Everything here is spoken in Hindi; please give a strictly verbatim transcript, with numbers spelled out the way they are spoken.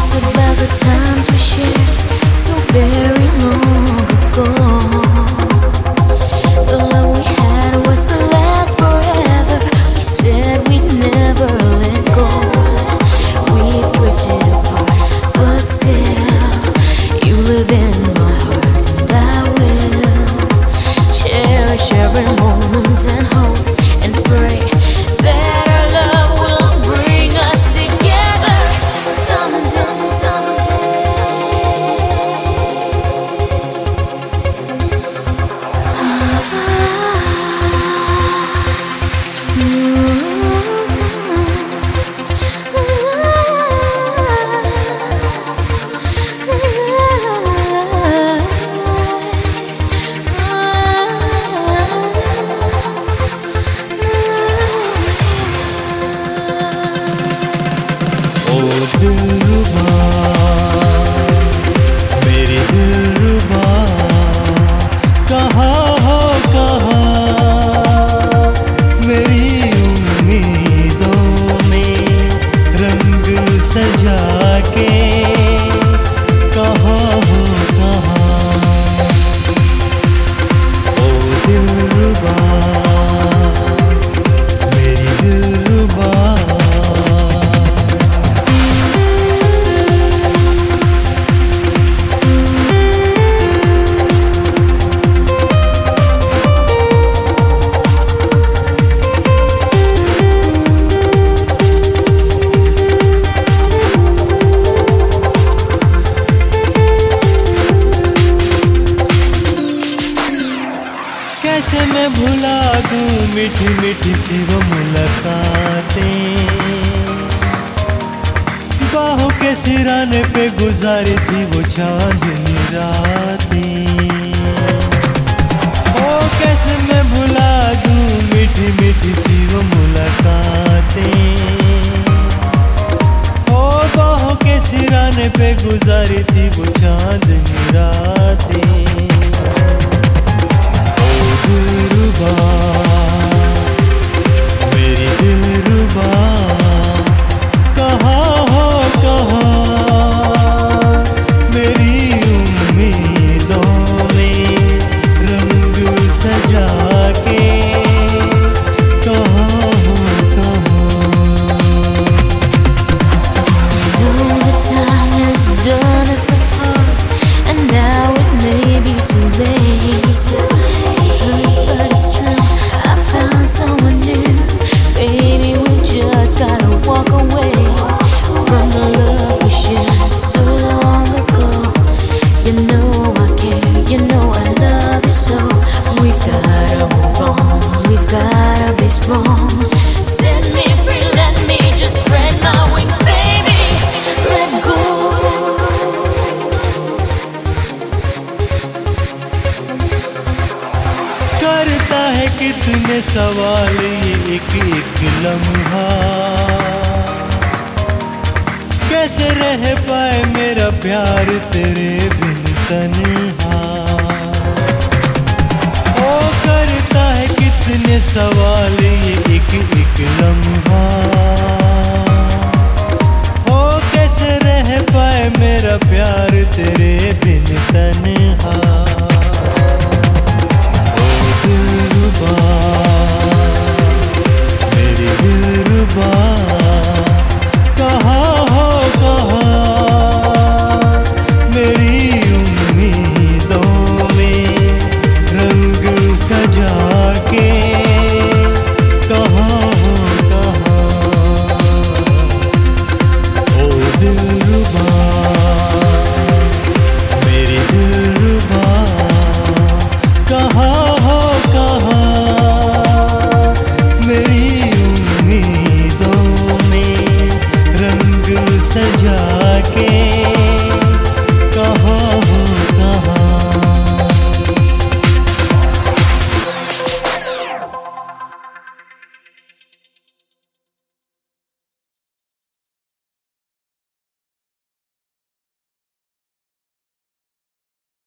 about the times we shared so very long ago. The love we had was to last forever. We said we'd never let go. We've drifted apart, but still you live in my heart, and I will cherish every moment and hope and pray that our love will bring us together someday. दिलरुबा मेरी दिलरुबा कहाँ हो कहाँ मेरी उम्मीदों में रंग सजा के कहाँ हो कहाँ ओ दिलरुबा मेरी दिलरुबा कैसे मैं भुला दूं मीठी मीठी सी वो मुलाकातें, बाहों के सिराने पे गुजारी थी वो चांदनी रातें। ओ कैसे मैं भुला दूं मीठी मीठी सी वो मुलाकातें, ओ बाहों के सिराने पे गुजारी थी वो चांदनी रातें। दिलरुबा मेरी दिलरुबा कहाँ हो कहाँ मेरी उम्मीदों में रंग सजा के कहाँ हो कहाँ। Know the time has done us apart, and now it may be too late. But it's true, I found someone new. Baby, we just gotta walk away from the love we shared so long ago. You know I care, you know I love you so. We've gotta move on, we've gotta be strong. Set me free, let me just spread my wings, baby. Let go. करता है कितने सवाल ये एक एक लम्हा, कैसे रह पाए मेरा प्यार तेरे बिन तन्हा। ओ करता है कितने सवाल ये एक एक लम्हा, ओ कैसे रह पाए मेरा प्यार तेरे बिन तन्हा। दिलरुबा मेरी दिलरुबा कहाँ हो कहाँ मेरी उम्मीदों में रंग सजा के कहाँ हो कहाँ। ओ दिलरुबा मेरी दिलरुबा कहाँ हो कहाँ मेरी उम्मीदों में रंग सजा के